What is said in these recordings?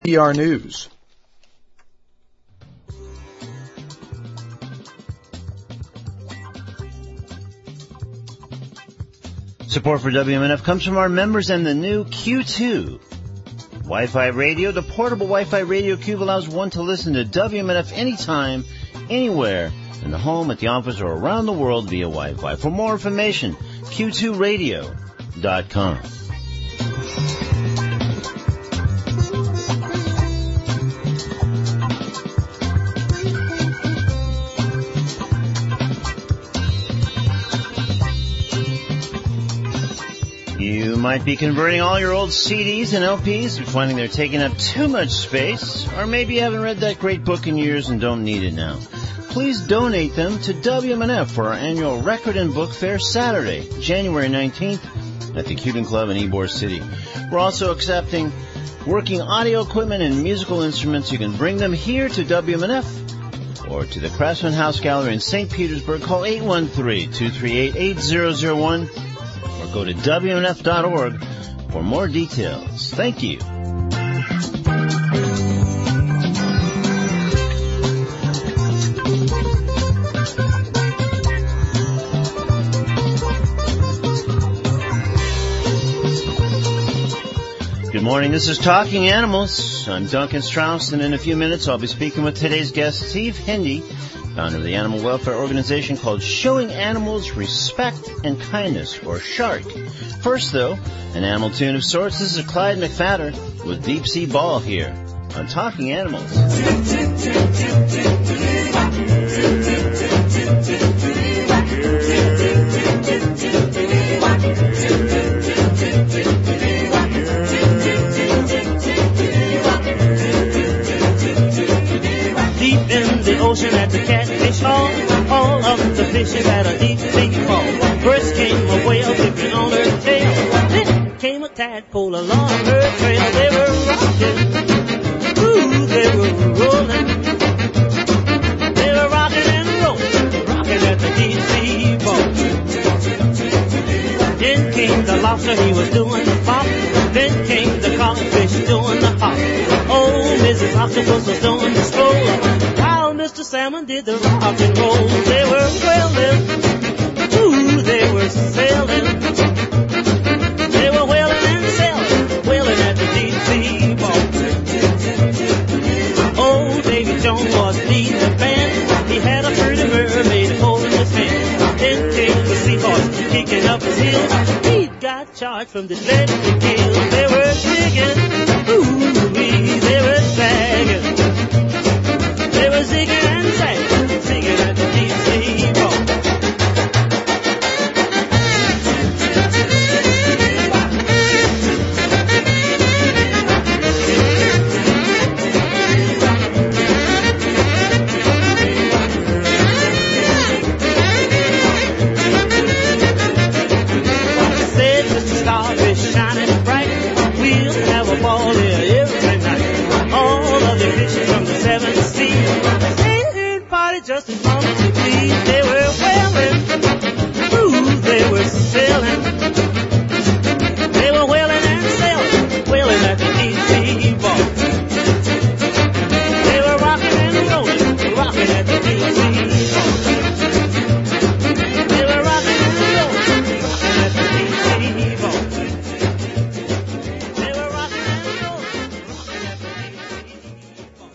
PR News. Support for WMNF comes from our members and the new Q2 Wi-Fi radio. The portable Wi-Fi radio cube allows one to listen to WMNF anytime, anywhere, in the home, at the office, or around the world via Wi-Fi. For more information, q2radio.com. You might be converting all your old CDs and LPs and finding they're taking up too much space, or maybe you haven't read that great book in years and don't need it now. Please donate them to WMNF for our annual Record and Book Fair Saturday, January 19th at the Cuban Club in Ybor City. We're also accepting working audio equipment and musical instruments. You can bring them here to WMNF or to the Craftsman House Gallery in St. Petersburg. Call 813-238-8001 or go to WMNF.org for more details. Thank you. Good morning, this is Talking Animals. I'm Duncan Strauss, and in a few minutes I'll be speaking with today's guest, Steve Hindy, founder of the animal welfare organization called Showing Animals Respect and Kindness, or SHARK. First, though, an animal tune of sorts. This is Clyde McPhatter with Deep Sea Ball here on Talking Animals. In the ocean at the Catfish Hall, all of the fishes had a deep sea fall. First came a whale dipping on her tail, then came a tadpole along her trail. They were rocking, ooh, they were rolling. They were rocking and rolling, rocking at the deep sea ball. Then came the lobster, he was doing the pop. Then came the codfish doing the hop. Oh, Mrs. Octopus was doing the stroll. Mr. Salmon did the rock and roll. They were whaling, ooh, they were sailing. They were whaling and sailing, whaling at the deep sea ball. Oh, Davy Jones was leading the band. He had a pretty mermaid holding his hand. Then came the seahorse kicking up his heels. He got charged from the Atlantic gills. They were digging, ooh, they were dragging. They were zigging and zagging, singing at the deep sea ball. Said Mr. Starfish shining bright, we'll have a ball here every night. All of the fishes from the seven seas, just as long as you please. They were whaling, ooh, they were sailing. They were whaling and sailing, whaling at the deep sea ball. They were rocking and rolling, rocking at the deep sea ball. They were rocking and rolling, rocking at the deep sea ball. They were rocking and rolling, rocking at the deep sea ball.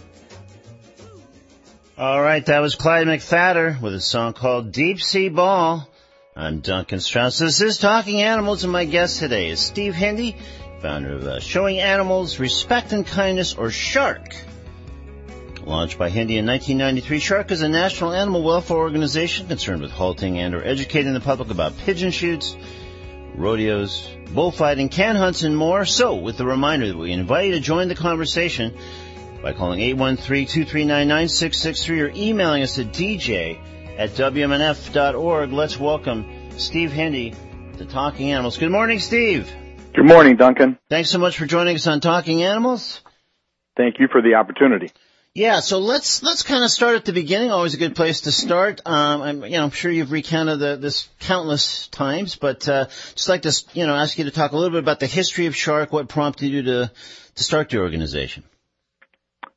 All right, that was Clyde McPhatter with a song called Deep Sea Ball. I'm Duncan Strauss. This is Talking Animals, and my guest today is Steve Hindy, founder of Showing Animals Respect and Kindness, or SHARK. Launched by Hindy in 1993, SHARK is a national animal welfare organization concerned with halting and or educating the public about pigeon shoots, rodeos, bullfighting, can hunts, and more. So, with the reminder that we invite you to join the conversation by calling 813-239-9663 or emailing us at dj@wmnf.org. Let's welcome Steve Hindy to Talking Animals. Good morning, Steve. Good morning, Duncan. Thanks so much for joining us on Talking Animals. Thank you for the opportunity. Yeah, so let's kind of start at the beginning. Always a good place to start. I'm sure you've recounted this countless times, but just like to ask you to talk a little bit about the history of SHARK. What prompted you to start the organization?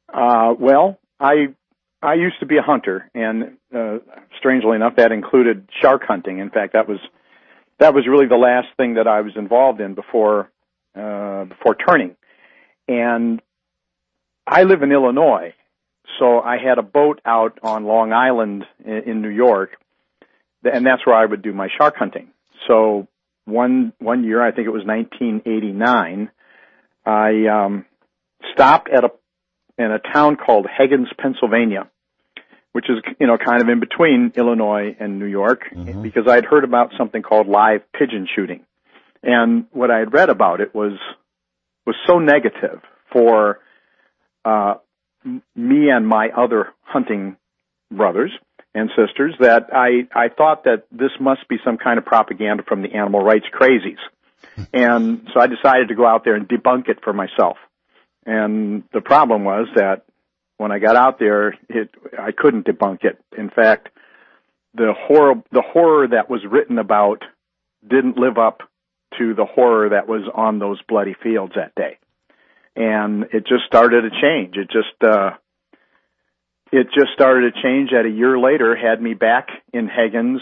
Well, I used to be a hunter, and strangely enough, that included shark hunting. In fact, that was really the last thing that I was involved in before turning. And I live in Illinois, so I had a boat out on Long Island in New York, and that's where I would do my shark hunting. So one year, I think it was 1989, I stopped in a town called Higgins, Pennsylvania, which is, kind of in between Illinois and New York, because I'd heard about something called live pigeon shooting. And what I had read about it was so negative for me and my other hunting brothers and sisters that I thought that this must be some kind of propaganda from the animal rights crazies. And so I decided to go out there and debunk it for myself. And the problem was that when I got out there, I couldn't debunk it. In fact, the horror that was written about didn't live up to the horror that was on those bloody fields that day. And it just started to change. It just started to change that a year later had me back in Higgins,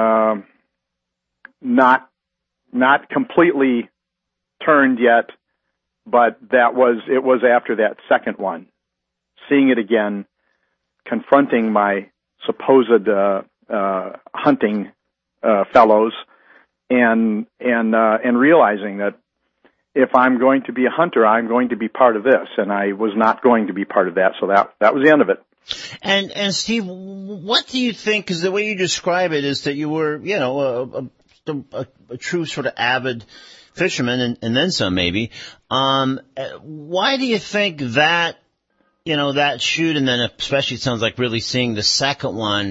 not completely turned yet, but it was after that second one, seeing it again, confronting my supposed hunting fellows, and realizing that if I'm going to be a hunter, I'm going to be part of this, and I was not going to be part of that. So that was the end of it. And Steve, what do you think? Because the way you describe it is that you were, a true sort of avid fisherman, and then some maybe. Why do you think that, that shoot, and then especially it sounds like really seeing the second one,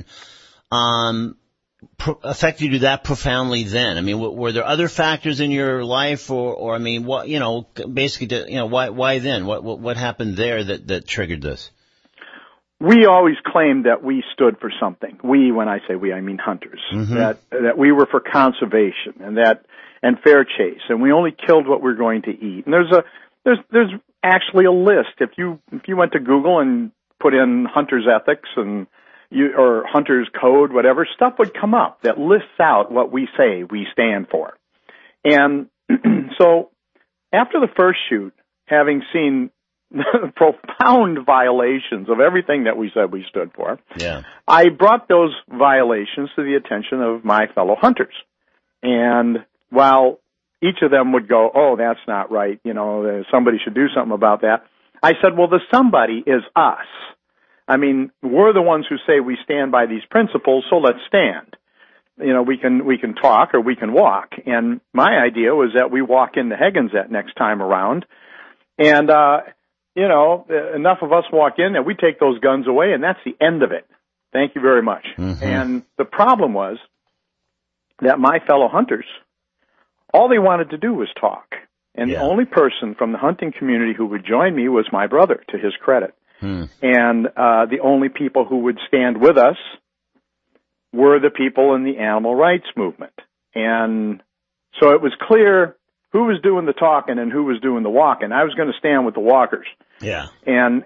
affected you that profoundly then? I mean, were there other factors in your life, or I mean, what, basically, why then? What happened there that triggered this? We always claimed that we stood for something. We, when I say we, I mean hunters. That we were for conservation and fair chase, and we only killed what we're going to eat. And there's actually a list. If you went to Google and put in hunters ethics or hunters code, whatever, stuff would come up that lists out what we say we stand for. And so after the first shoot, having seen profound violations of everything that we said we stood for, I brought those violations to the attention of my fellow hunters. And while each of them would go, oh, that's not right, somebody should do something about that, I said, well, the somebody is us. I mean, we're the ones who say we stand by these principles, so let's stand. We can talk or we can walk. And my idea was that we walk into Higgins that next time around, and enough of us walk in and we take those guns away, and that's the end of it. Thank you very much. And the problem was that my fellow hunters, all they wanted to do was talk. And the only person from the hunting community who would join me was my brother, to his credit. And the only people who would stand with us were the people in the animal rights movement. And so it was clear who was doing the talking and who was doing the walking. I was going to stand with the walkers. Yeah. And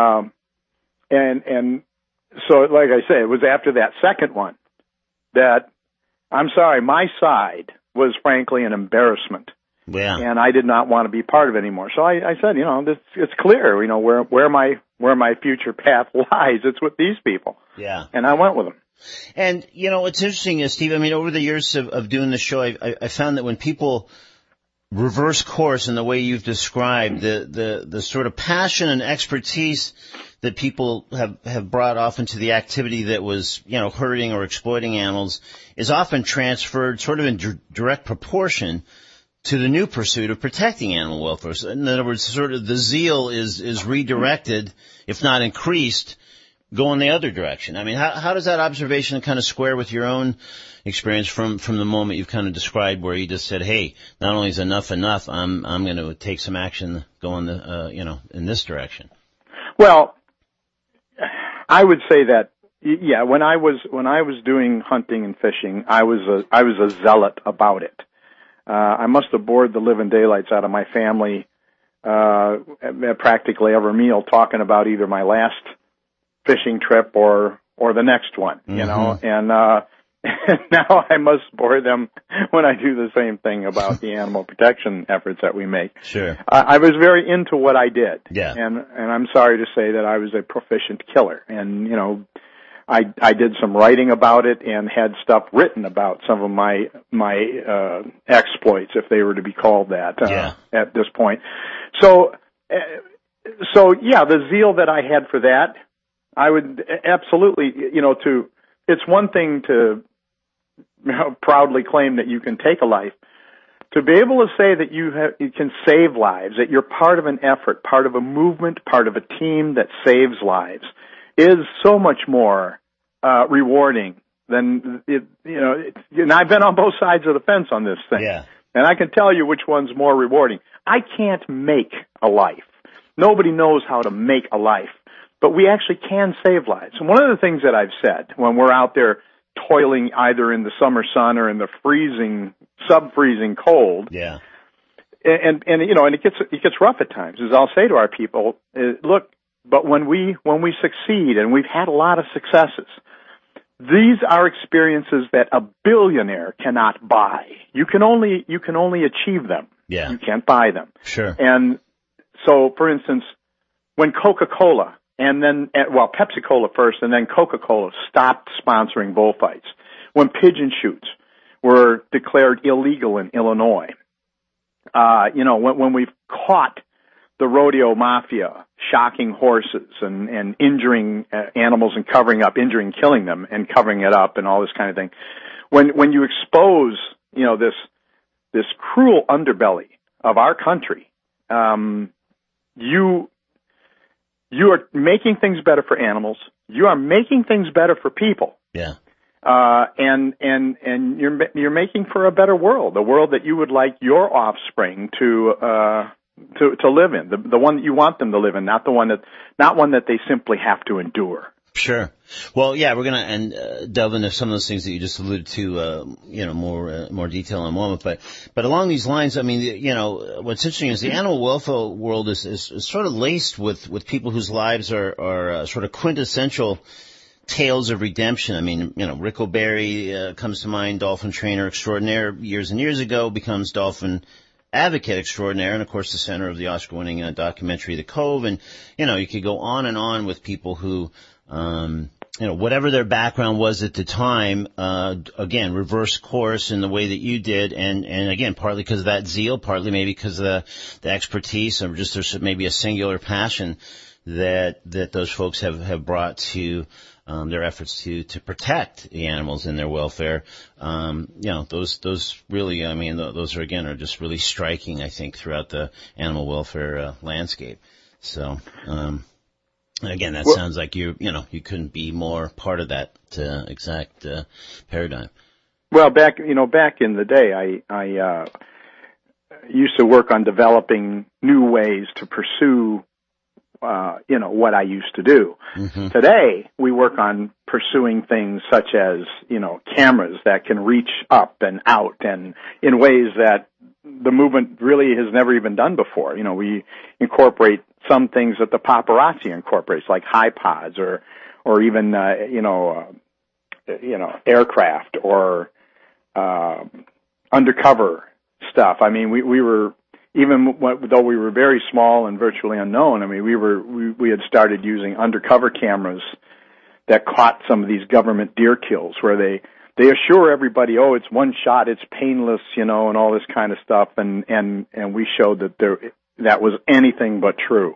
so, like I say, it was after that second one that, I'm sorry, my side was frankly an embarrassment. Yeah. And I did not want to be part of it anymore. So I said, it's clear, where my future path lies. It's with these people. Yeah. And I went with them. And, what's interesting is, Steve, I mean, over the years of doing the show, I found that when people reverse course in the way you've described, the sort of passion and expertise that people have brought off into the activity that was, hurting or exploiting animals is often transferred sort of in direct proportion to the new pursuit of protecting animal welfare. So in other words, sort of the zeal is redirected, if not increased, going the other direction. I mean, how does that observation kind of square with your own experience from the moment you've kind of described, where you just said, hey, not only is enough, I'm going to take some action going in this direction? Well, I would say that, yeah, when I was doing hunting and fishing, I was a zealot about it. I must have bored the living daylights out of my family at practically every meal talking about either my last fishing trip or the next one, you know, and now I must bore them when I do the same thing about the animal protection efforts that we make. Sure. I was very into what I did. Yeah. And I'm sorry to say that I was a proficient killer. And, you know, I did some writing about it and had stuff written about some of my exploits, if they were to be called that, at this point. So yeah, the zeal that I had for that, I would absolutely, you know, it's one thing to proudly claim that you can take a life. To be able to say that you can save lives, that you're part of an effort, part of a movement, part of a team that saves lives, is so much more rewarding than it, you know. And I've been on both sides of the fence on this thing, and I can tell you which one's more rewarding. I can't make a life. Nobody knows how to make a life, but we actually can save lives. And one of the things that I've said when we're out there toiling either in the summer sun or in the freezing, sub-freezing cold, and you know, and it gets rough at times, is I'll say to our people, look, but when we succeed, and we've had a lot of successes, these are experiences that a billionaire cannot buy. You can only achieve them. Yeah. You can't buy them. Sure. And so, for instance, when Coca-Cola and then, well, Pepsi-Cola first and then Coca-Cola stopped sponsoring bullfights, when pigeon shoots were declared illegal in Illinois, you know, when we've caught the rodeo mafia shocking horses and injuring animals and injuring, killing them and covering it up and all this kind of thing. When you expose, you know, this cruel underbelly of our country, you are making things better for animals. You are making things better for people. Yeah. And you're making for a better world, a world that you would like your offspring to live in, the one that you want them to live in, not one that they simply have to endure. Sure. Well, yeah, we're going to delve into some of those things that you just alluded to, you know, more detail in a moment. But along these lines, I mean, you know, what's interesting is the animal welfare world is sort of laced with people whose lives are sort of quintessential tales of redemption. I mean, you know, Rick O'Barry comes to mind, dolphin trainer extraordinaire years and years ago, becomes dolphin advocate extraordinaire, and of course the center of the Oscar-winning documentary The Cove. And you know, you could go on and on with people who, you know, whatever their background was at the time, again, reverse course in the way that you did, and again, partly because of that zeal, partly maybe because of the expertise, or just there's maybe a singular passion that those folks have brought to their efforts to protect the animals and their welfare. You know, those really, I mean, those are just really striking, I think, throughout the animal welfare landscape. So, again, that sounds like you couldn't be more part of that exact paradigm. Well, back in the day, I used to work on developing new ways to pursue you know, what I used to do. Mm-hmm. Today, we work on pursuing things such as, you know, cameras that can reach up and out and in ways that the movement really has never even done before. You know, we incorporate some things that the paparazzi incorporates, like high pods or even, aircraft or, undercover stuff. I mean, we were, even though we were very small and virtually unknown, I mean, we had started using undercover cameras that caught some of these government deer kills, where they assure everybody, oh, it's one shot, it's painless, you know, and all this kind of stuff, and we showed that that was anything but true.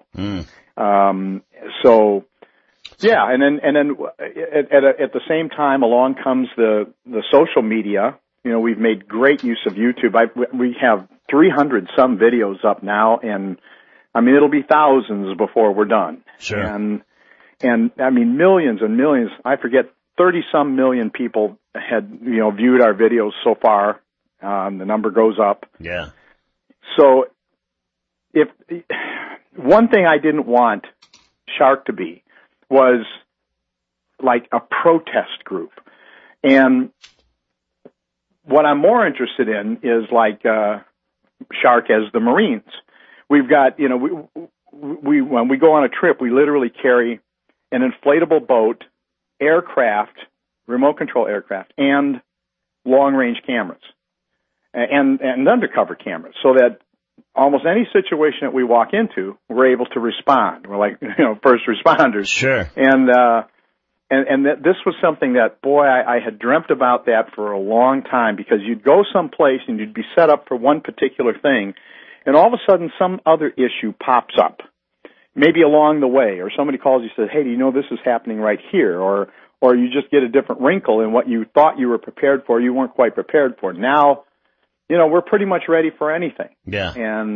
So, yeah, and then at the same time, along comes the social media. You know, we've made great use of YouTube. We have 300 some videos up now, and I mean, it'll be thousands before we're done. Sure. And I mean, millions and millions. I forget, 30 some million people had, you know, viewed our videos so far. The number goes up. Yeah. So, if one thing I didn't want Shark to be was like a protest group, and what I'm more interested in is like Shark as the Marines, we've got, you know, we when we go on a trip, we literally carry an inflatable boat, aircraft, remote control aircraft, and long-range cameras, and undercover cameras, so that almost any situation that we walk into, we're able to respond. We're like, you know, first responders. Sure. And this was something that, boy, I had dreamt about that for a long time, because you'd go someplace and you'd be set up for one particular thing, and all of a sudden some other issue pops up, maybe along the way, or somebody calls you and says, hey, do you know this is happening right here? Or you just get a different wrinkle in what you thought you were prepared for, you weren't quite prepared for. Now, you know, we're pretty much ready for anything. Yeah.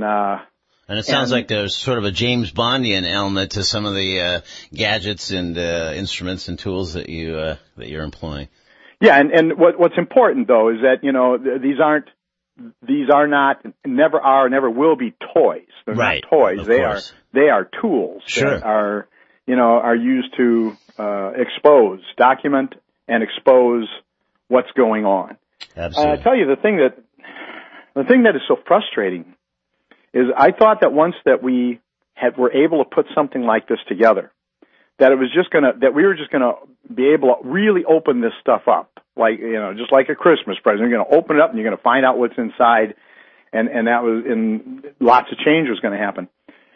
And it sounds like there's sort of a James Bondian element to some of the gadgets and instruments and tools that you're employing. Yeah, and what's important though is that, you know, these are not, never will be toys. They're right. not toys. Of they course. are tools Sure. that are used to document and expose what's going on. Absolutely. I tell you, the thing that is so frustrating is I thought that once that we were able to put something like this together, that we were just gonna be able to really open this stuff up, like, you know, just like a Christmas present. You're gonna open it up and you're gonna find out what's inside, and lots of change was gonna happen.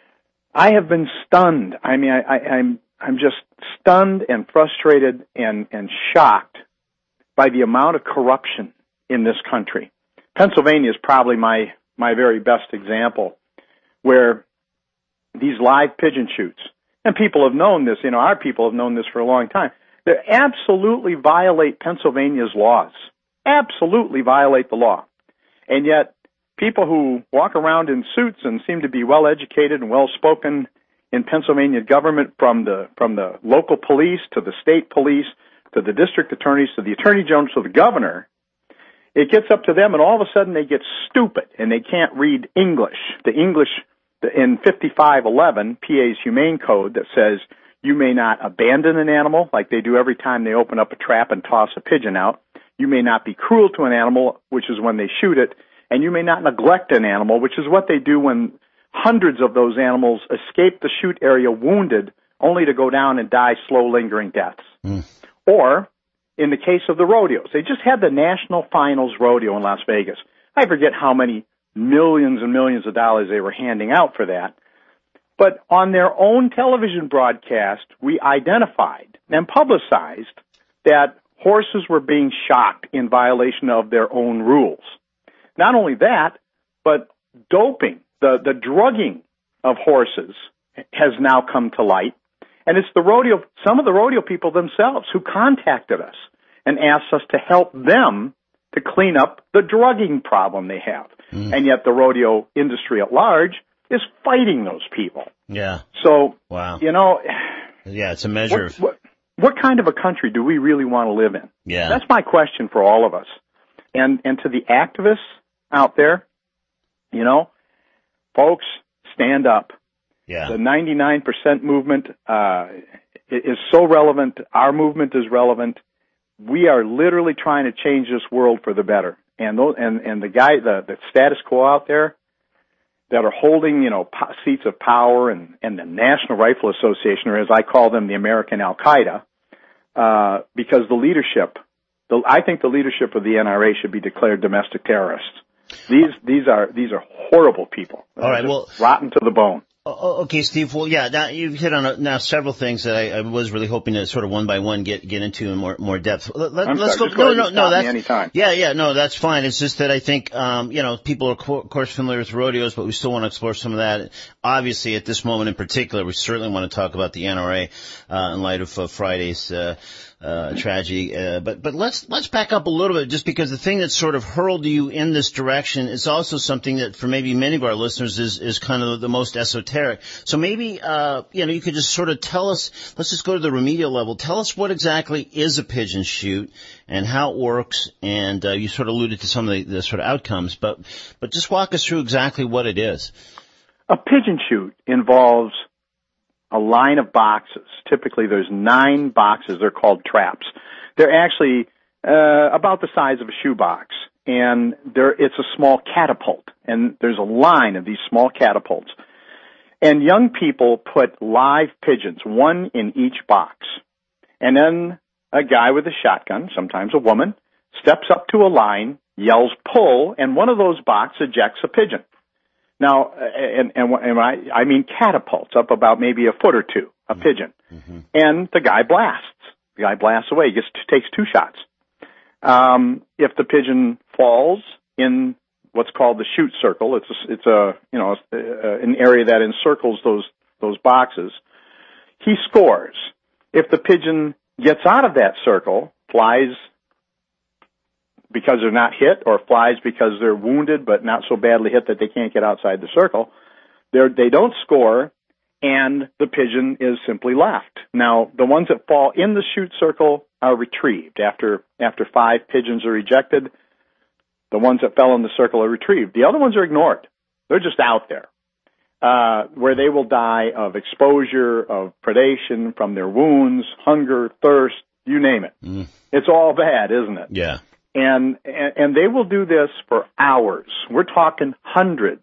I have been stunned. I mean, I'm just stunned and frustrated and shocked by the amount of corruption in this country. Pennsylvania is probably my very best example, where these live pigeon shoots, and people have known this, you know, our people have known this for a long time, they absolutely violate Pennsylvania's laws, absolutely violate the law. And yet, people who walk around in suits and seem to be well-educated and well-spoken in Pennsylvania government, from the local police to the state police to the district attorneys to the attorney general to the governor, it gets up to them, and all of a sudden they get stupid, and they can't read English. The English in 5511, PA's Humane Code, that says you may not abandon an animal, like they do every time they open up a trap and toss a pigeon out. You may not be cruel to an animal, which is when they shoot it, and you may not neglect an animal, which is what they do when hundreds of those animals escape the shoot area wounded, only to go down and die slow, lingering deaths. Or, in the case of the rodeos, they just had the National Finals Rodeo in Las Vegas. I forget how many millions and millions of dollars they were handing out for that. But on their own television broadcast, we identified and publicized that horses were being shocked in violation of their own rules. Not only that, but doping, the drugging of horses has now come to light. And it's some of the rodeo people themselves who contacted us and asked us to help them to clean up the drugging problem they have. And yet the rodeo industry at large is fighting those people. Yeah. So, wow. You know, yeah, it's a measure of... What kind of a country do we really want to live in? Yeah. That's my question for all of us. And to the activists out there, you know, folks, stand up. Yeah. The 99% movement is so relevant. Our movement is relevant. We are literally trying to change this world for the better. And the status quo out there that are holding, you know, seats of power, and the National Rifle Association, or as I call them, the American Al-Qaeda, because I think the leadership of the NRA should be declared domestic terrorists. These are horrible people. All right, well, rotten to the bone. Okay, Steve. Well, yeah, now you've hit on now several things that I was really hoping to sort of one by one get into in more depth. Let's go. No, that's anytime. Yeah, no, that's fine. It's just that I think you know, people are of course familiar with rodeos, but we still want to explore some of that. Obviously, at this moment in particular, we certainly want to talk about the NRA in light of Friday's tragedy. But let's back up a little bit, just because the thing that sort of hurled you in this direction is also something that for maybe many of our listeners is kind of the most esoteric. So maybe, you know, you could just sort of tell us, let's just go to the remedial level. Tell us what exactly is a pigeon shoot and how it works. And, you sort of alluded to some of the sort of outcomes, but just walk us through exactly what it is. A pigeon shoot involves a line of boxes. Typically, there's 9 boxes. They're called traps. They're actually about the size of a shoebox, and it's a small catapult. And there's a line of these small catapults. And young people put live pigeons, one in each box. And then a guy with a shotgun, sometimes a woman, steps up to a line, yells pull, and one of those boxes ejects a pigeon. Now, I mean catapults up about maybe a foot or two, a pigeon. Mm-hmm. And the guy blasts. The guy blasts away, takes 2 shots. If the pigeon falls in what's called the shoot circle, it's an area that encircles those boxes, he scores. If the pigeon gets out of that circle, flies because they're not hit, or flies because they're wounded but not so badly hit that they can't get outside the circle, they don't score, and the pigeon is simply left. Now, the ones that fall in the shoot circle are retrieved. After 5 pigeons are ejected, the ones that fell in the circle are retrieved. The other ones are ignored. They're just out there, where they will die of exposure, of predation from their wounds, hunger, thirst, you name it. Mm. It's all bad, isn't it? Yeah. And they will do this for hours. We're talking hundreds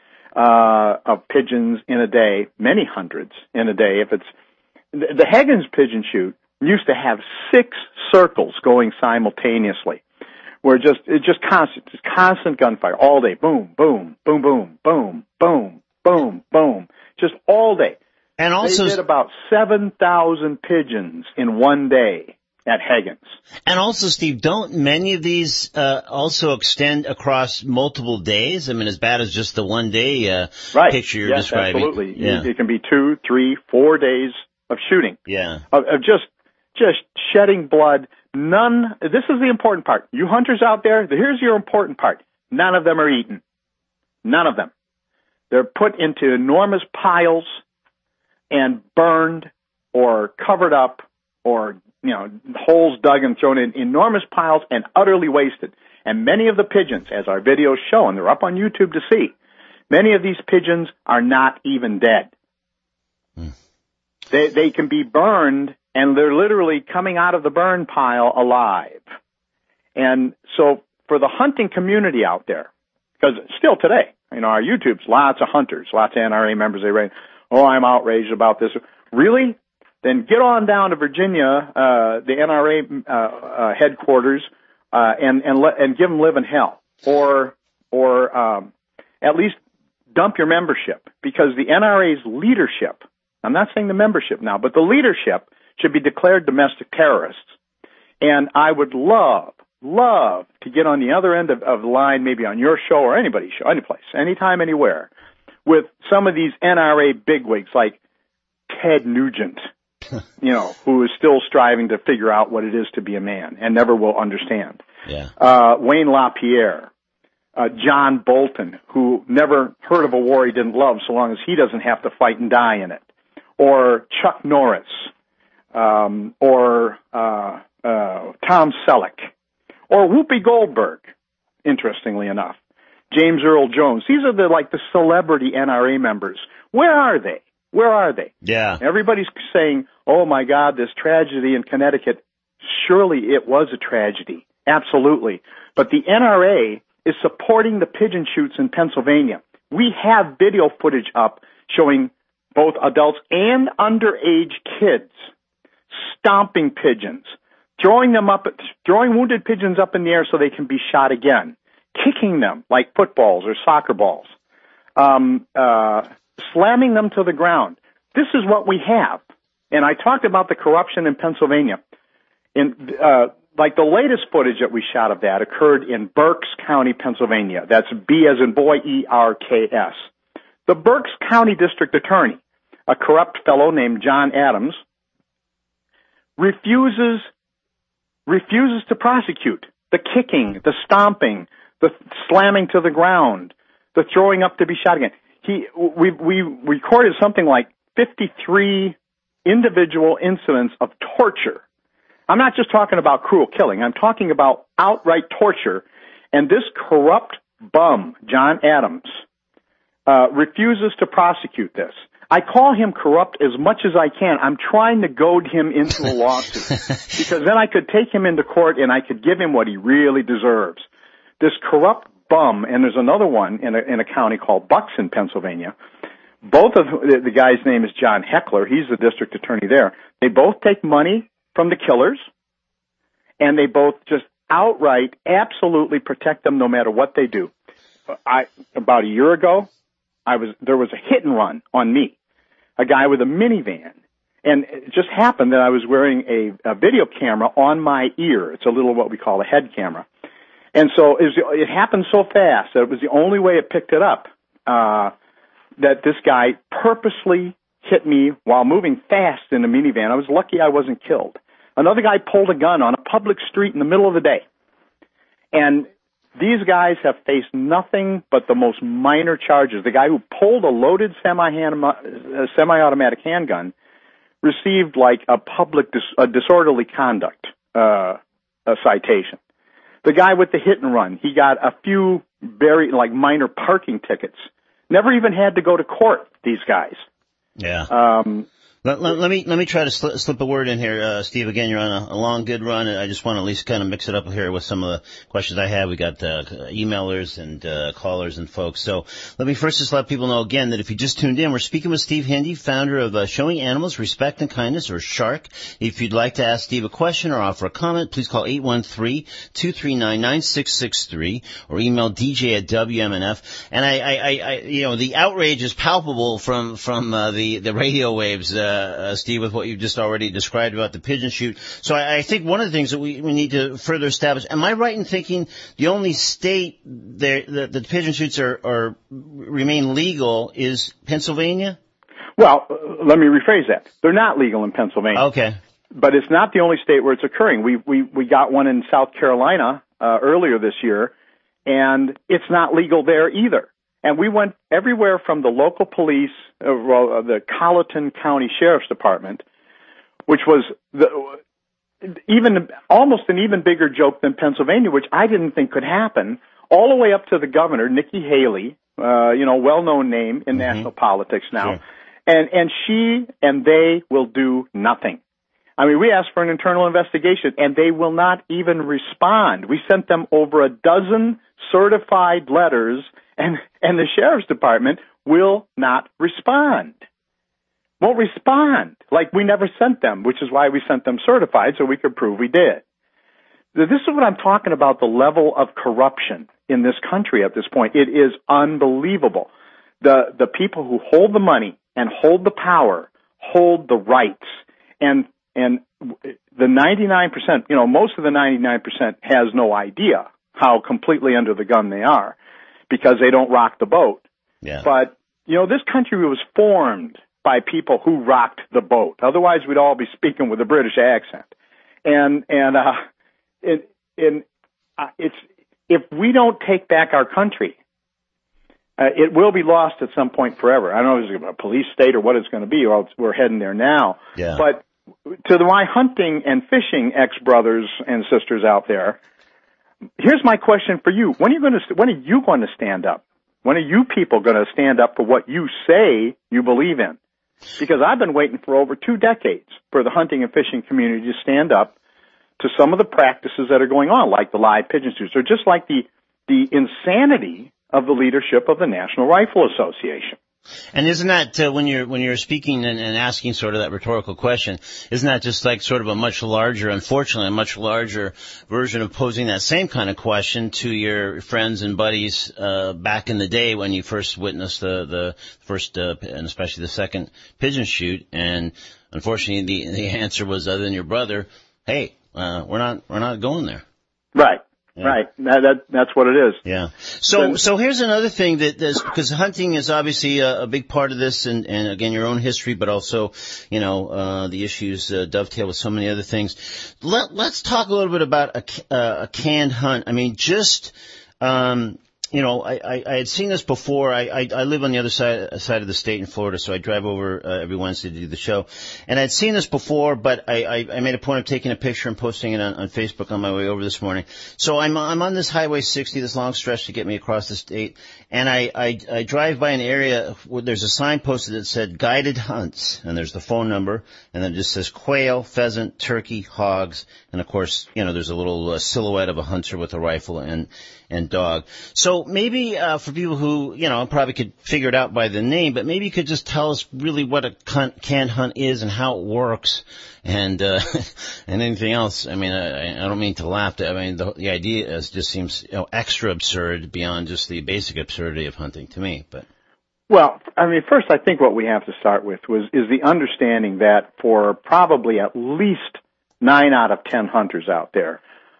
of pigeons in a day, many hundreds in a day. If it's the Higgins pigeon shoot used to have 6 circles going simultaneously, where it's just constant gunfire all day. Boom, boom, boom, boom, boom, boom, boom, boom, just all day. And also, they did about 7,000 pigeons in one day at Higgins. And also, Steve, don't many of these also extend across multiple days? I mean, as bad as just the one day right. picture you're yes, describing. Absolutely. Yeah. It can be 2, 3, 4 days of shooting. Yeah. Of just shedding blood. This is the important part. You hunters out there, here's your important part. None of them are eaten. None of them. They're put into enormous piles and burned or covered up, or holes dug and thrown in enormous piles and utterly wasted. And many of the pigeons, as our videos show, and they're up on YouTube to see, many of these pigeons are not even dead. Mm. They can be burned, and they're literally coming out of the burn pile alive. And so for the hunting community out there, because still today, our YouTube's lots of hunters, lots of NRA members, they write, oh, I'm outraged about this. Really? Then get on down to Virginia, the NRA headquarters, and give them live in hell, or at least dump your membership, because the NRA's leadership, I'm not saying the membership now, but the leadership should be declared domestic terrorists. And I would love to get on the other end of the line, maybe on your show or anybody's show, any place, anytime, anywhere, with some of these NRA bigwigs like Ted Nugent, who is still striving to figure out what it is to be a man and never will understand. Yeah. Wayne LaPierre, John Bolton, who never heard of a war he didn't love so long as he doesn't have to fight and die in it. Or Chuck Norris, or Tom Selleck, or Whoopi Goldberg, interestingly enough. James Earl Jones. These are the celebrity NRA members. Where are they? Where are they? Yeah. Everybody's saying, oh my God, this tragedy in Connecticut. Surely it was a tragedy. Absolutely. But the NRA is supporting the pigeon shoots in Pennsylvania. We have video footage up showing both adults and underage kids stomping pigeons, throwing wounded pigeons up in the air so they can be shot again, kicking them like footballs or soccer balls, slamming them to the ground. This is what we have. And I talked about the corruption in Pennsylvania. The latest footage that we shot of that occurred in Berks County, Pennsylvania. That's B as in boy, E-R-K-S. The Berks County District Attorney, a corrupt fellow named John Adams, refuses to prosecute the kicking, the stomping, the slamming to the ground, the throwing up to be shot again. We recorded something like 53 individual incidents of torture. I'm not just talking about cruel killing. I'm talking about outright torture. And this corrupt bum, John Adams, refuses to prosecute this. I call him corrupt as much as I can. I'm trying to goad him into a lawsuit because then I could take him into court and I could give him what he really deserves. This corrupt bum, and there's another one in a county called Buxton, Pennsylvania. both of the guy's name is John Heckler. He's the district attorney there. They both take money from the killers, and they both just outright absolutely protect them no matter what they do. About a year ago, there was a hit and run on me, a guy with a minivan. And it just happened that I was wearing a video camera on my ear. It's a little what we call a head camera. And so it happened so fast that it was the only way it picked it up, that this guy purposely hit me while moving fast in a minivan. I was lucky I wasn't killed. Another guy pulled a gun on a public street in the middle of the day. And these guys have faced nothing but the most minor charges. The guy who pulled a loaded semi-automatic handgun received like a disorderly conduct a citation. The guy with the hit and run, he got a few very minor parking tickets. Never even had to go to court, these guys. Yeah. Let me try to slip a word in here, Steve. Again, you're on a long, good run, and I just want to at least kind of mix it up here with some of the questions I have. We got emailers and callers and folks. So let me first just let people know again that if you just tuned in, we're speaking with Steve Hindy, founder of Showing Animals Respect and Kindness, or SHARK. If you'd like to ask Steve a question or offer a comment, please call 813-239-9663 or email DJ@WMNF. And I the outrage is palpable from the radio waves. Steve, with what you've just already described about the pigeon shoot. So I think one of the things that we need to further establish, am I right in thinking the only state that the pigeon shoots remain legal is Pennsylvania? Well, let me rephrase that. They're not legal in Pennsylvania. Okay. But it's not the only state where it's occurring. We got one in South Carolina earlier this year, and it's not legal there either. And we went everywhere from the local police, the Colleton County Sheriff's Department, which was almost an even bigger joke than Pennsylvania, which I didn't think could happen, all the way up to the governor, Nikki Haley, well-known name in national politics now. Sure. And she and they will do nothing. I mean, we asked for an internal investigation, and they will not even respond. We sent them over a dozen certified letters, and the Sheriff's Department will not respond. Won't respond. Like we never sent them, which is why we sent them certified, so we could prove we did. This is what I'm talking about, the level of corruption in this country at this point. It is unbelievable. The people who hold the money and hold the power hold the rights. And the 99%, most of the 99% has no idea how completely under the gun they are because they don't rock the boat. Yeah. But, this country was formed by people who rocked the boat. Otherwise, we'd all be speaking with a British accent. If we don't take back our country, it will be lost at some point forever. I don't know if it's a police state or what it's going to be, or we're heading there now. Yeah. But to my hunting and fishing ex-brothers and sisters out there, here's my question for you. When are you going to stand up? When are you people going to stand up for what you say you believe in? Because I've been waiting for over 2 decades for the hunting and fishing community to stand up to some of the practices that are going on, like the live pigeon shoots, or just like the insanity of the leadership of the National Rifle Association. And isn't that, when you're speaking and asking sort of that rhetorical question, isn't that just like sort of unfortunately, a much larger version of posing that same kind of question to your friends and buddies, back in the day when you first witnessed the first, and especially the second pigeon shoot? And unfortunately, the answer was, other than your brother, hey, we're not going there. Right. Yeah. Right. That's what it is. Yeah. So here's another thing because hunting is obviously a big part of this, and again, your own history, but also, the issues dovetail with so many other things. Let's talk a little bit about a canned hunt. I mean, I had seen this before. I live on the other side of the state in Florida, so I drive over every Wednesday to do the show. And I'd seen this before, but I made a point of taking a picture and posting it on Facebook on my way over this morning. So I'm on this Highway 60, this long stretch to get me across the state, and I drive by an area where there's a sign posted that said guided hunts, and there's the phone number, and then it just says quail, pheasant, turkey, hogs, and of course, there's a little silhouette of a hunter with a rifle and dog. So maybe for people who, probably could figure it out by the name, but maybe you could just tell us really what a canned hunt is and how it works and and anything else. I mean, I don't mean to laugh. I mean, the idea just seems extra absurd beyond just the basic absurdity of hunting to me. But well, I mean, first I think what we have to start with is the understanding that for probably at least 9 out of 10 hunters out there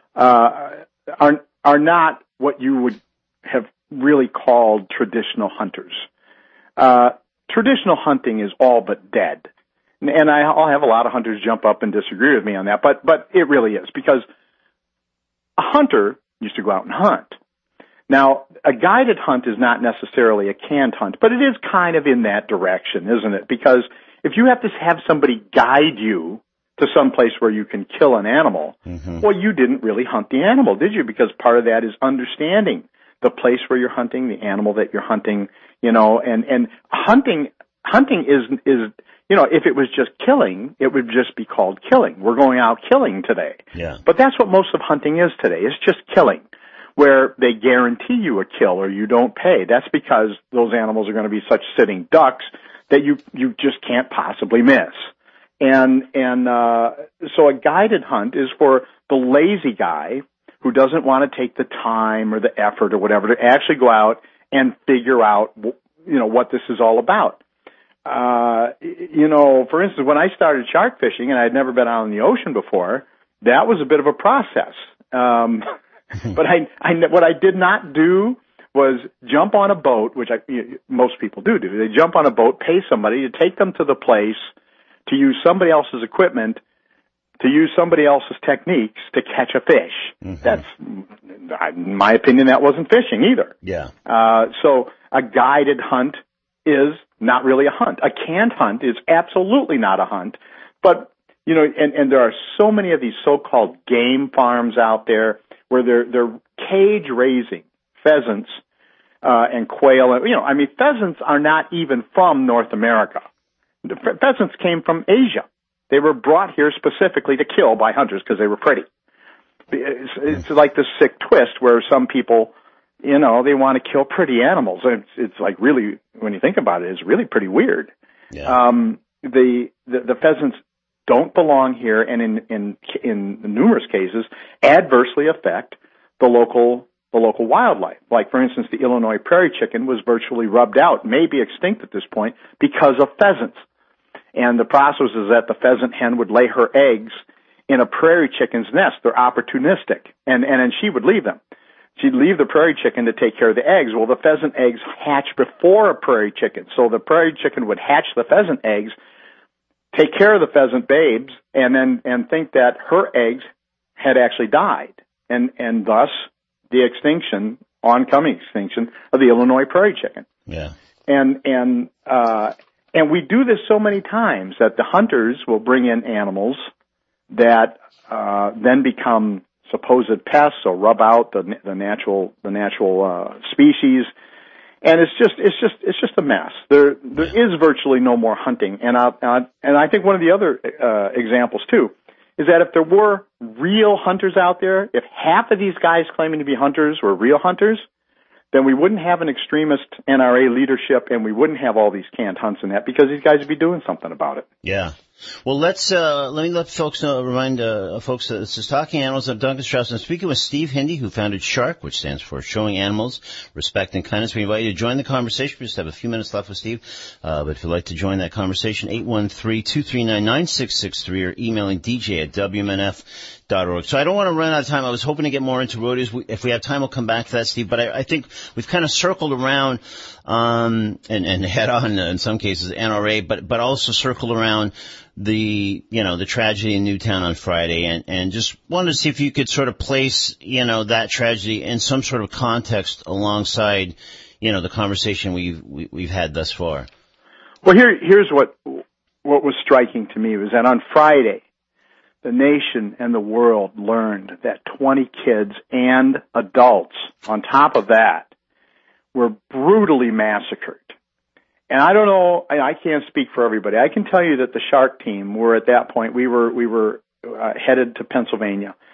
are not what you would have really called traditional hunters. Traditional hunting is all but dead. And I'll have a lot of hunters jump up and disagree with me on that, but it really is, because a hunter used to go out and hunt. Now, a guided hunt is not necessarily a canned hunt, but it is kind of in that direction, isn't it? Because if you have to have somebody guide you to some place where you can kill an animal, well, you didn't really hunt the animal, did you? Because part of that is understanding the place where you're hunting, the animal that you're hunting, and hunting is, if it was just killing, it would just be called killing. We're going out killing today. Yeah. But that's what most of hunting is today. It's just killing, where they guarantee you a kill or you don't pay. That's because those animals are going to be such sitting ducks that you just can't possibly miss. And so a guided hunt is for the lazy guy who doesn't want to take the time or the effort or whatever to actually go out and figure out, what this is all about. For instance, when I started shark fishing and I had never been out in the ocean before, that was a bit of a process. But what I did not do was jump on a boat, which most people do. They jump on a boat, pay somebody to take them to the place, to use somebody else's equipment, to use somebody else's techniques to catch a fish. That's, in my opinion, that wasn't fishing either. Yeah. So a guided hunt is not really a hunt. A canned hunt is absolutely not a hunt. But, and there are so many of these so-called game farms out there where they're cage raising pheasants, and quail. Pheasants are not even from North America. The pheasants came from Asia. They were brought here specifically to kill by hunters because they were pretty. It's like this sick twist where some people, they want to kill pretty animals. It's like really, when you think about it, it's really pretty weird. Yeah. The pheasants don't belong here, and in numerous cases adversely affect the local wildlife. Like, for instance, the Illinois prairie chicken was virtually rubbed out, maybe extinct at this point, because of pheasants. And the process is that the pheasant hen would lay her eggs in a prairie chicken's nest. They're opportunistic, and she would leave them. She'd leave the prairie chicken to take care of the eggs. Well, the pheasant eggs hatch before a prairie chicken, so the prairie chicken would hatch the pheasant eggs, take care of the pheasant babes, and think that her eggs had actually died, and thus the oncoming extinction of the Illinois prairie chicken. Yeah. And we do this so many times that the hunters will bring in animals that then become supposed pests or rub out the natural species, and it's just a mess. There is virtually no more hunting, and I think one of the other examples too is that if there were real hunters out there, if half of these guys claiming to be hunters were real hunters, then we wouldn't have an extremist NRA leadership, and we wouldn't have all these canned hunts and that, because these guys would be doing something about it. Yeah. Well, let me let folks know, remind folks that this is Talking Animals. I'm Duncan Strauss. I'm speaking with Steve Hindy, who founded SHARK, which stands for Showing Animals Respect and Kindness. We invite you to join the conversation. We just have a few minutes left with Steve. But if you'd like to join that conversation, 813-239-9663 or emailing dj@wmnf.org. So I don't want to run out of time. I was hoping to get more into rodeos. If we have time, we'll come back to that, Steve. But I think we've kind of circled around, and head on in some cases NRA, but also circled around the tragedy in Newtown on Friday, and just wanted to see if you could sort of place, that tragedy in some sort of context alongside, the conversation we've had thus far. Well, here's what was striking to me was that on Friday, the nation and the world learned that 20 kids and adults, on top of that, were brutally massacred. And I don't know, I can't speak for everybody. I can tell you that the SHARK team were at that point, we were headed to Pennsylvania.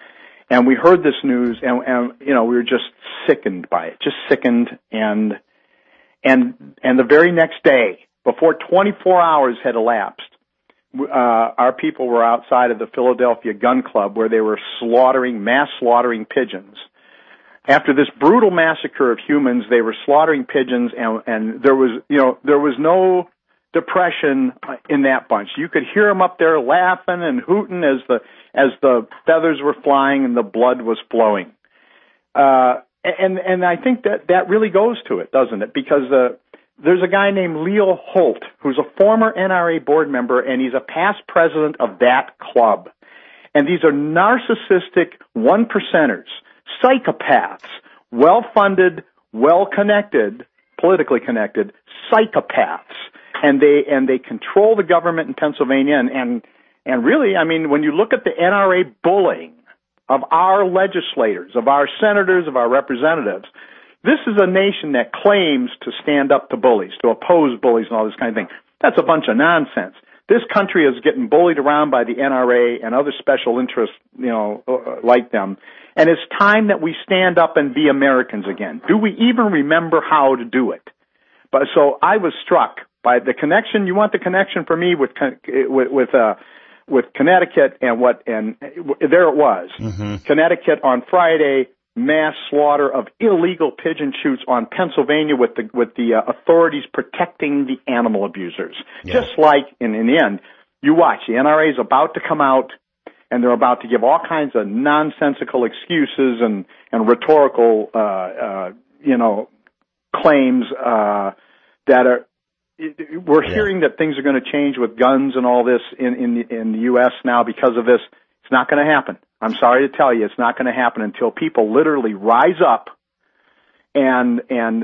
And we heard this news, and we were just sickened by it, just sickened. And the very next day, before 24 hours had elapsed, our people were outside of the Philadelphia Gun Club where they were mass slaughtering pigeons. After this brutal massacre of humans, they were slaughtering pigeons, and there was no depression in that bunch. You could hear them up there laughing and hooting as the feathers were flying and the blood was flowing. And I think that really goes to it, doesn't it? Because there's a guy named Leo Holt who's a former NRA board member, and he's a past president of that club. And these are narcissistic one-percenters, psychopaths, well-funded, well-connected, politically connected psychopaths. And they control the government in Pennsylvania. And really, I mean, when you look at the NRA bullying of our legislators, of our senators, of our representatives, this is a nation that claims to stand up to bullies, to oppose bullies and all this kind of thing. That's a bunch of nonsense. This country is getting bullied around by the NRA and other special interests, like them. And it's time that we stand up and be Americans again. Do we even remember how to do it? But so I was struck by the connection. You want the connection for me with Connecticut and there it was. Mm-hmm. Connecticut on Friday, mass slaughter of illegal pigeon shoots on Pennsylvania with the authorities protecting the animal abusers. Yeah. Just like in the end, you watch, the NRA is about to come out and they're about to give all kinds of nonsensical excuses and rhetorical, claims, that are, we're hearing that things are going to change with guns and all this in the U.S. now because of this. It's not going to happen. I'm sorry to tell you, it's not going to happen until people literally rise up and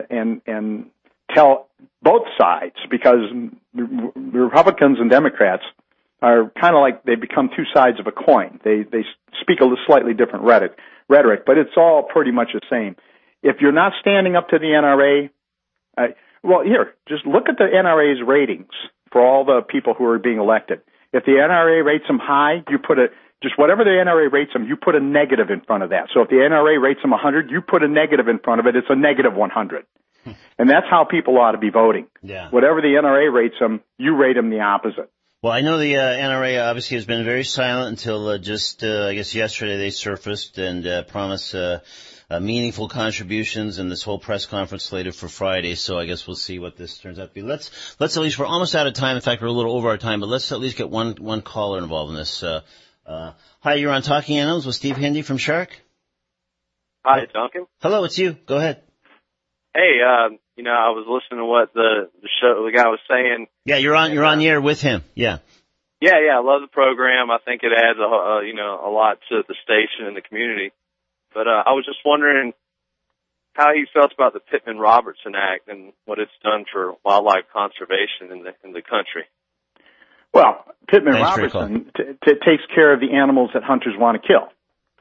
tell both sides, because Republicans and Democrats are kind of like they become two sides of a coin. They speak a slightly different rhetoric, but it's all pretty much the same. If you're not standing up to the NRA, just look at the NRA's ratings for all the people who are being elected. If the NRA rates them high, you put whatever the NRA rates them, you put a negative in front of that. So if the NRA rates them 100, you put a negative in front of it. It's a negative 100. And that's how people ought to be voting. Yeah. Whatever the NRA rates them, you rate them the opposite. Well, I know the NRA obviously has been very silent until I guess yesterday they surfaced and promised meaningful contributions in this whole press conference slated for Friday. So I guess we'll see what this turns out to be. Let's at least, we're almost out of time. In fact, we're a little over our time, but let's at least get one caller involved in this. Hi, you're on Talking Animals with Steve Hindy from Shark. Hi, Duncan. Hello, it's you. Go ahead. Hey, I was listening to what the guy was saying. Yeah, you're on the air with him. Yeah. Yeah, I love the program. I think it adds a lot to the station and the community. But I was just wondering how he felt about the Pittman-Robertson Act and what it's done for wildlife conservation in the country. Well, Pittman-Robertson takes care of the animals that hunters want to kill.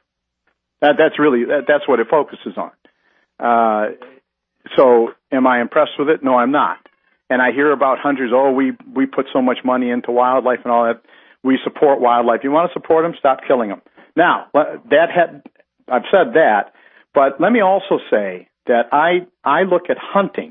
That's what it focuses on. So am I impressed with it? No, I'm not. And I hear about hunters, we put so much money into wildlife and all that. We support wildlife. You want to support them? Stop killing them. Now, I've said that, but let me also say that I look at hunting,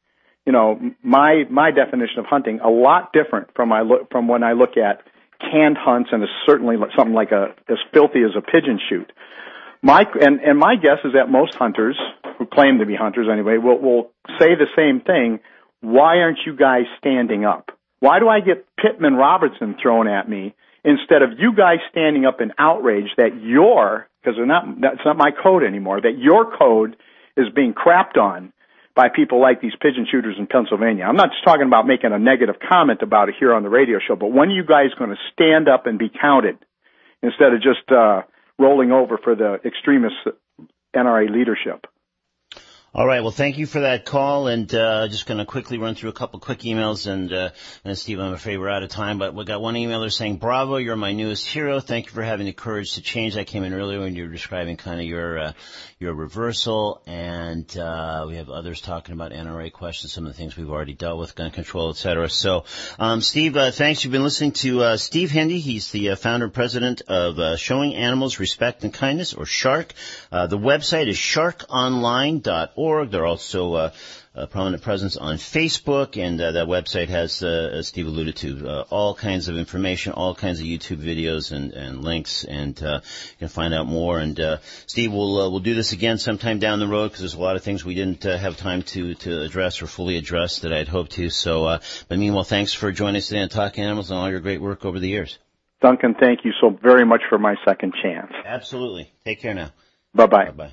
my definition of hunting, a lot different from when I look at canned hunts, and it's certainly something like as filthy as a pigeon shoot. My guess is that most hunters, who claim to be hunters anyway, will say the same thing. Why aren't you guys standing up? Why do I get Pittman-Robertson thrown at me instead of you guys standing up in outrage that because that's not my code anymore, that your code is being crapped on by people like these pigeon shooters in Pennsylvania? I'm not just talking about making a negative comment about it here on the radio show, but when are you guys going to stand up and be counted instead of just rolling over for the extremist NRA leadership? All right. Well, thank you for that call, and just going to quickly run through a couple quick emails. And Steve, I'm afraid we're out of time, but we got one emailer saying, "Bravo, you're my newest hero. Thank you for having the courage to change." That came in earlier when you were describing kind of your reversal, and we have others talking about NRA questions, some of the things we've already dealt with, gun control, etc. So, Steve, thanks. You've been listening to Steve Hindy. He's the founder and president of Showing Animals Respect and Kindness, or SHARK. The website is sharkonline.org. They're also a prominent presence on Facebook, and that website has, as Steve alluded to, all kinds of information, all kinds of YouTube videos and links, and you can find out more. And Steve, we'll do this again sometime down the road, because there's a lot of things we didn't have time to address or fully address that I'd hoped to. So, but meanwhile, thanks for joining us today on Talking Animals and all your great work over the years. Duncan, thank you so very much for my second chance. Absolutely. Take care now. Bye-bye. Bye-bye.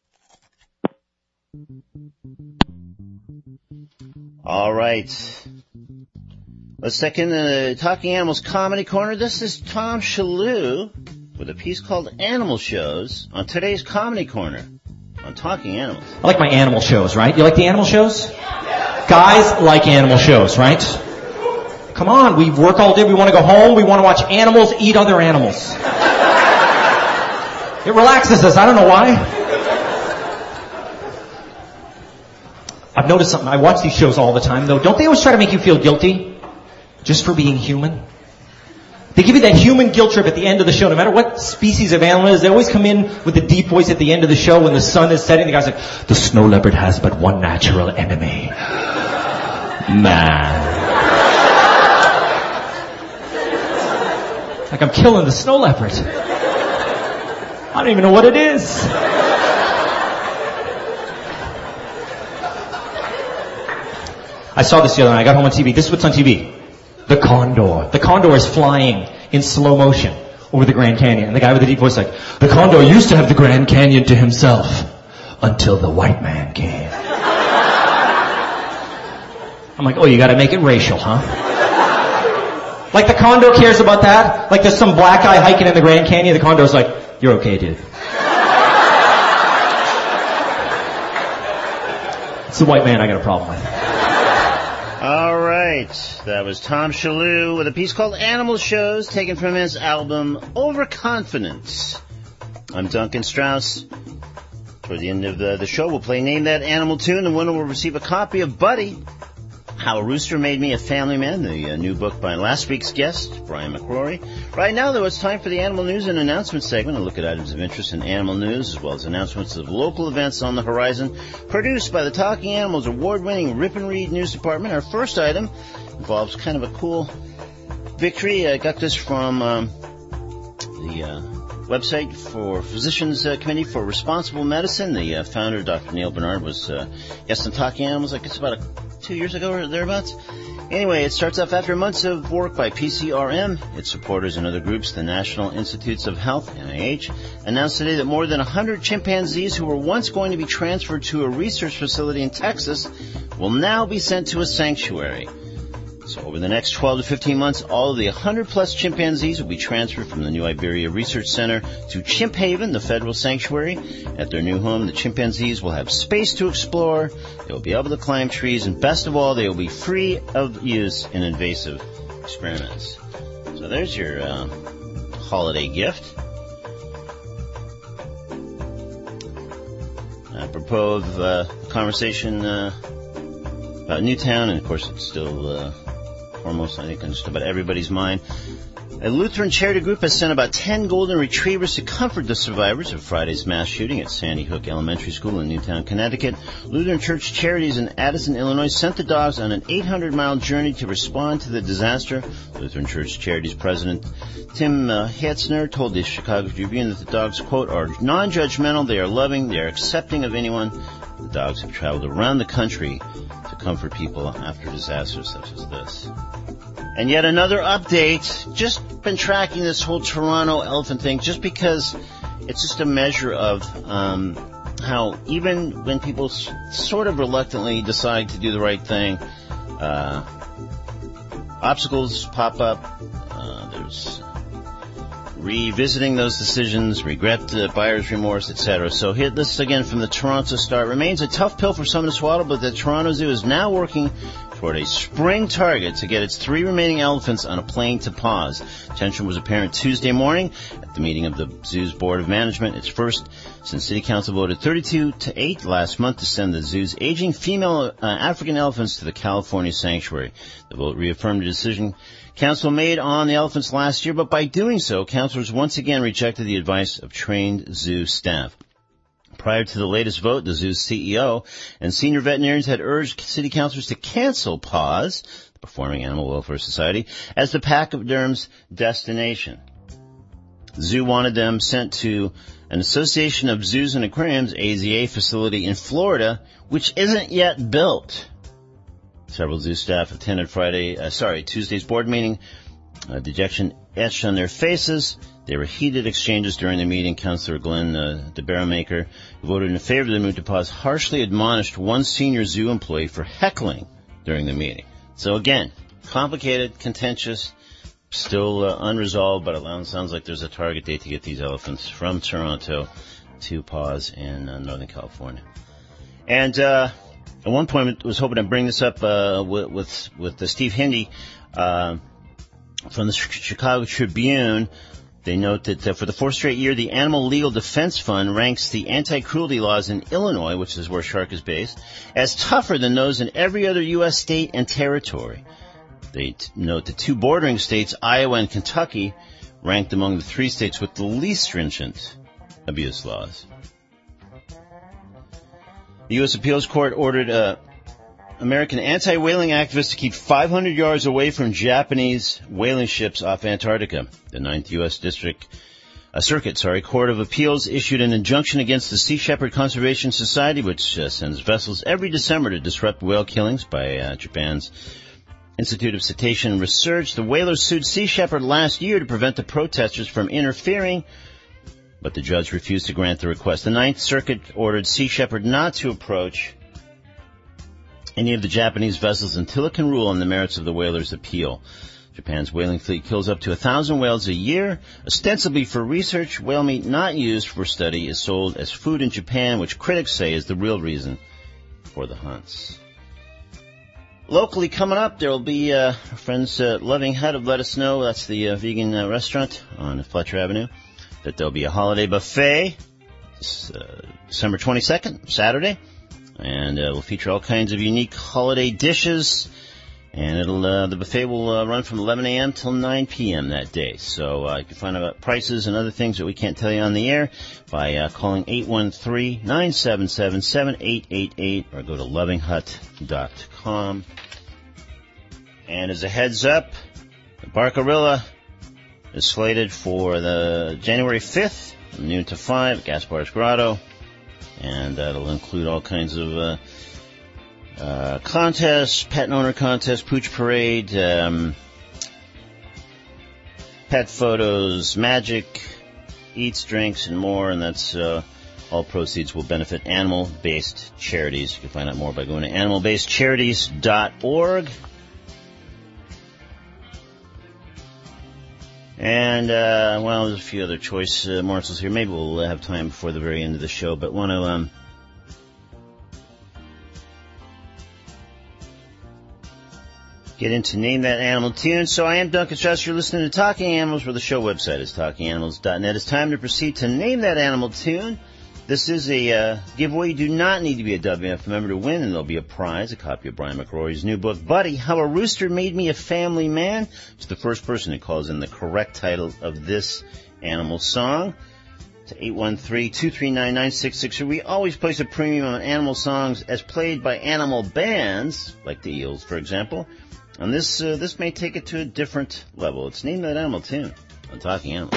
All right. Let's check in the Talking Animals Comedy Corner. This is Tom Shalhoub with a piece called Animal Shows on today's Comedy Corner on Talking Animals. I like my animal shows, right? You like the animal shows? Yeah. Guys like animal shows, right? Come on, we work all day, we want to go home, we want to watch animals eat other animals. It relaxes us, I don't know why. I've noticed something. I watch these shows all the time, though. Don't they always try to make you feel guilty just for being human? They give you that human guilt trip at the end of the show. No matter what species of animal it is, they always come in with the deep voice at the end of the show when the sun is setting. The guy's like, "The snow leopard has but one natural enemy. Man." Like I'm killing the snow leopard. I don't even know what it is. I saw this the other night. I got home on TV. This is what's on TV. The condor. The condor is flying in slow motion over the Grand Canyon. And the guy with the deep voice like, "The condor used to have the Grand Canyon to himself until the white man came." I'm like, oh, you gotta make it racial, huh? Like the condor cares about that? Like there's some black guy hiking in the Grand Canyon. The condor's like, "You're okay, dude." It's the white man I got a problem with. All right, that was Tom Shalhoub with a piece called Animal Shows, taken from his album Overconfidence. I'm Duncan Strauss. Toward the end of the show, we'll play Name That Animal Tune. The winner will receive a copy of Buddy, How a Rooster Made Me a Family Man, the new book by last week's guest, Brian McCrory. Right now, though, it's time for the Animal News and Announcement segment, a look at items of interest in animal news, as well as announcements of local events on the horizon, produced by the Talking Animals award-winning Rip and Read News Department. Our first item involves kind of a cool victory. I got this from the website for Physicians Committee for Responsible Medicine. The founder, Dr. Neil Bernard, was guest on Talking Animals, I guess about 2 years ago or thereabouts. Anyway, it starts off after months of work by PCRM, its supporters and other groups. The National Institutes of Health, NIH, announced today that more than 100 chimpanzees who were once going to be transferred to a research facility in Texas will now be sent to a sanctuary. So over the next 12 to 15 months, all of the 100-plus chimpanzees will be transferred from the New Iberia Research Center to Chimp Haven, the federal sanctuary. At their new home, the chimpanzees will have space to explore, they will be able to climb trees, and best of all, they will be free of use in invasive experiments. So there's your holiday gift. Apropos of the conversation about Newtown, and of course it's still foremost, I think, on just about everybody's mind. A Lutheran charity group has sent about 10 golden retrievers to comfort the survivors of Friday's mass shooting at Sandy Hook Elementary School in Newtown, Connecticut. Lutheran Church Charities in Addison, Illinois, sent the dogs on an 800-mile journey to respond to the disaster. Lutheran Church Charities President Tim Hetzner told the Chicago Tribune that the dogs, quote, are non-judgmental, they are loving, they are accepting of anyone. The dogs have traveled around the country to comfort people after disasters such as this. And yet another update. Just been tracking this whole Toronto elephant thing just because it's just a measure of how even when people sort of reluctantly decide to do the right thing, obstacles pop up. There's revisiting those decisions, regret, buyer's remorse, etc. So here, this is again from the Toronto Star. It remains a tough pill for some to swallow, but the Toronto Zoo is now working toward a spring target to get its 3 remaining elephants on a plane to Paws. Tension was apparent Tuesday morning at the meeting of the zoo's Board of Management. It's first since City Council voted 32-8 last month to send the zoo's aging female African elephants to the California sanctuary. The vote reaffirmed a decision Council made on the elephants last year, but by doing so, councillors once again rejected the advice of trained zoo staff. Prior to the latest vote, the zoo's CEO and senior veterinarians had urged city councillors to cancel Paws, the Performing Animal Welfare Society, as the pachyderm's destination. The zoo wanted them sent to an Association of Zoos and Aquariums, AZA, facility in Florida, which isn't yet built. Several zoo staff attended Tuesday's board meeting. Dejection etched on their faces. There were heated exchanges during the meeting. Councillor Glenn DeBarrowmaker, who voted in favor of the move to Pause, harshly admonished one senior zoo employee for heckling during the meeting. So again, complicated, contentious, still unresolved, but it sounds like there's a target date to get these elephants from Toronto to Pause in Northern California. And at one point, I was hoping to bring this up with Steve Hindy from the Chicago Tribune. They note that for the 4th straight year, the Animal Legal Defense Fund ranks the anti-cruelty laws in Illinois, which is where Shark is based, as tougher than those in every other U.S. state and territory. They note the 2 bordering states, Iowa and Kentucky, ranked among the 3 states with the least stringent abuse laws. The U.S. Appeals Court ordered American anti-whaling activists to keep 500 yards away from Japanese whaling ships off Antarctica. The 9th U.S. Circuit Court of Appeals issued an injunction against the Sea Shepherd Conservation Society, which sends vessels every December to disrupt whale killings by Japan's Institute of Cetacean Research. The whalers sued Sea Shepherd last year to prevent the protesters from interfering, but the judge refused to grant the request. The 9th Circuit ordered Sea Shepherd not to approach any of the Japanese vessels until it can rule on the merits of the whalers' appeal. Japan's whaling fleet kills up to 1,000 whales a year, ostensibly for research. Whale meat not used for study is sold as food in Japan, which critics say is the real reason for the hunts. Locally coming up, there will be our friends at Loving Hut have let us know, that's the vegan restaurant on Fletcher Avenue, that there'll be a holiday buffet December 22nd, Saturday. And we'll feature all kinds of unique holiday dishes, and the buffet will run from 11 a.m. till 9 p.m. that day. So you can find out prices and other things that we can't tell you on the air by calling 813-977-7888 or go to lovinghut.com. And as a heads up, the Barcarilla is slated for the January 5th, from noon to 5 at Gaspar's Grotto. And that'll include all kinds of contests, pet owner contests, pooch parade, pet photos, magic, eats, drinks, and more. And that's all proceeds will benefit animal-based charities. You can find out more by going to animalbasedcharities.org. And, there's a few other choice morsels here. Maybe we'll have time before the very end of the show, but want to get into Name That Animal Tune. So I am Duncan Strauss. You're listening to Talking Animals, where the show website is talkinganimals.net. It's time to proceed to Name That Animal Tune. This is a giveaway. You do not need to be a WF member to win, and there'll be a prize, a copy of Brian McRory's new book, Buddy, How a Rooster Made Me a Family Man. It's the first person who calls in the correct title of this animal song to 813-239-9663. We always place a premium on animal songs as played by animal bands, like the Eels, for example. And this may take it to a different level. It's Name That Animal Tune on Talking Animals.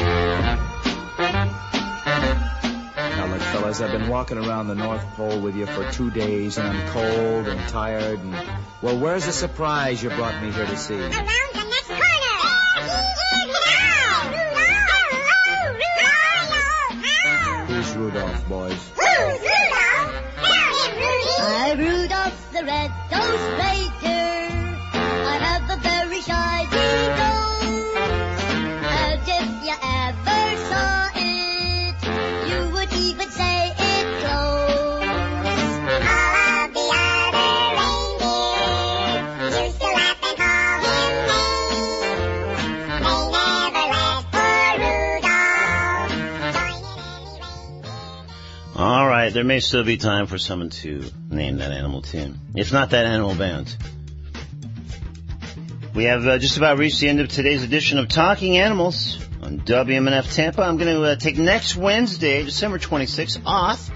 Now, look, fellas, I've been walking around the North Pole with you for 2 days, and I'm cold and tired, and, well, where's the surprise you brought me here to see? Around the next corner! Who's Rudolph, boys? Who's Rudolph? Tell him, Rudy! I'm Rudolph the Red-Nosed Reindeer. I have a very shiny nose, as if you ever there may still be time for someone to name that animal tune. If not that animal band. We have just about reached the end of today's edition of Talking Animals on WMNF Tampa. I'm going to take next Wednesday, December 26th, off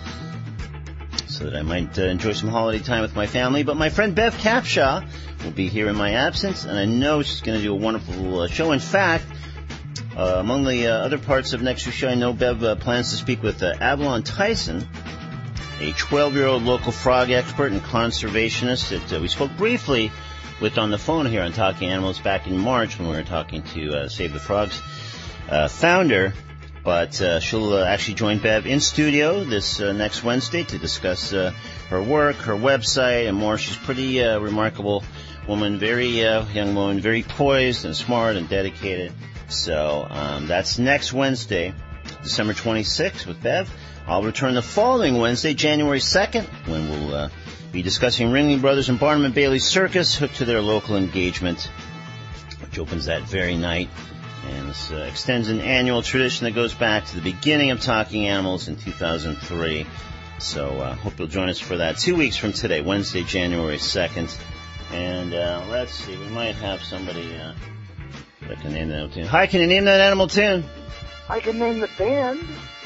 so that I might enjoy some holiday time with my family. But my friend Bev Capshaw will be here in my absence, and I know she's going to do a wonderful show. In fact, among the other parts of next week's show, I know Bev plans to speak with Avalon Tyson, a 12-year-old local frog expert and conservationist that we spoke briefly with on the phone here on Talking Animals back in March when we were talking to Save the Frogs founder. But she'll actually join Bev in studio this next Wednesday to discuss her work, her website, and more. She's a pretty remarkable woman, very young woman, very poised and smart and dedicated. So that's next Wednesday, December 26th with Bev. I'll return the following Wednesday, January 2nd, when we'll be discussing Ringling Brothers and Barnum and Bailey Circus, hooked to their local engagement, which opens that very night. And this extends an annual tradition that goes back to the beginning of Talking Animals in 2003. So hope you'll join us for that 2 weeks from today, Wednesday, January 2nd. And let's see, we might have somebody that can name that animal tune. Hi, can you name that animal tune? I can name the band.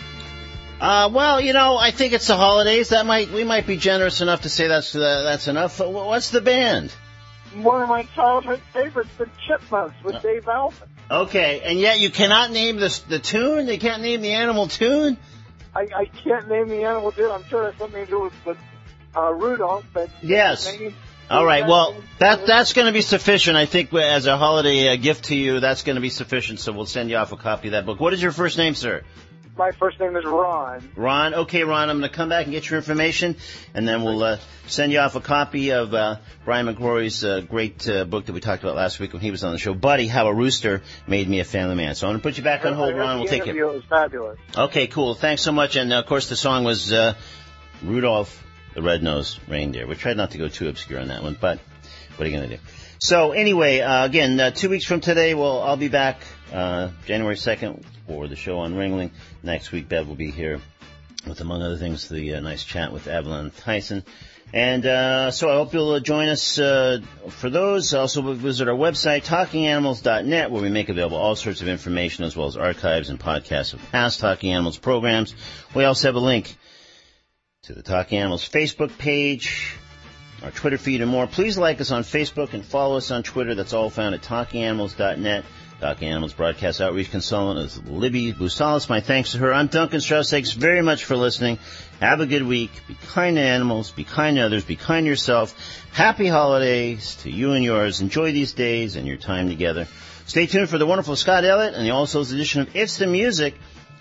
Well, I think it's the holidays. We might be generous enough to say that's enough. What's the band? One of my childhood favorites, the Chipmunks, with Dave Alvin. Okay, and yet you cannot name the tune? You can't name the animal tune? I can't name the animal tune. I'm sure it has something to do with Rudolph, but... Yes. All right, well, that's going to be sufficient. I think as a holiday gift to you, that's going to be sufficient, so we'll send you off a copy of that book. What is your first name, sir? My first name is Ron. Ron? Okay, Ron, I'm going to come back and get your information, and then we'll send you off a copy of Brian McCrory's great book that we talked about last week when he was on the show, Buddy, How a Rooster Made Me a Family Man. So I'm going to put you back on hold, Ron. We'll take it. It was fabulous. Okay, cool. Thanks so much. And, of course, the song was Rudolph the Red-Nosed Reindeer. We tried not to go too obscure on that one, but what are you going to do? So, anyway, again, 2 weeks from today, I'll be back January 2nd for the show on Ringling. Next week, Bev will be here with, among other things, the nice chat with Avalon Tyson. And so I hope you'll join us for those. Also, visit our website, talkinganimals.net, where we make available all sorts of information as well as archives and podcasts of past Talking Animals programs. We also have a link to the Talking Animals Facebook page, our Twitter feed, and more. Please like us on Facebook and follow us on Twitter. That's all found at talkinganimals.net. Talking Animals broadcast outreach consultant is Libby Busalis. My thanks to her. I'm Duncan Strauss. Thanks very much for listening. Have a good week. Be kind to animals. Be kind to others. Be kind to yourself. Happy holidays to you and yours. Enjoy these days and your time together. Stay tuned for the wonderful Scott Elliott and the All Souls edition of It's the Music,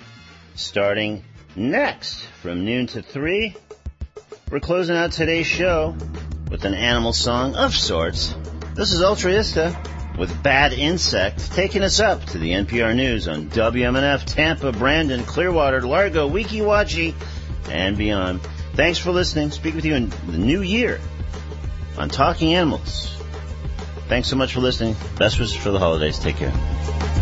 starting next from noon to 3. We're closing out today's show with an animal song of sorts. This is Ultraista with Bad Insect, taking us up to the NPR News on WMNF, Tampa, Brandon, Clearwater, Largo, Weeki Wachee, and beyond. Thanks for listening. Speak with you in the new year on Talking Animals. Thanks so much for listening. Best wishes for the holidays. Take care.